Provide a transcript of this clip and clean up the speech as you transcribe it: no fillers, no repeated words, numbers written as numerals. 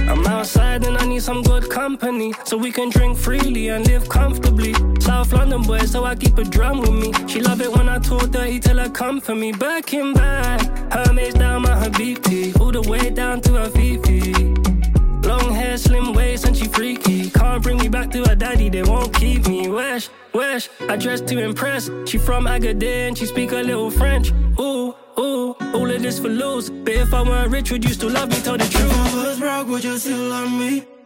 I'm outside and I need some good company, so we can drink freely and live comfortably. South London boy, so I keep a drum with me. She love it when I talk dirty, tell her come for me. Back in back, her mates down my Habibti, all the way down to her Fifi. Long hair, slim waist, and she freaky. Can't bring me back to her daddy, they won't keep me. Wesh, I dress to impress. She from Agadir and she speak a little French. Ooh, all of this for loose. But if I weren't rich, would you still love me? Tell the truth. If I was broke, would you still love me?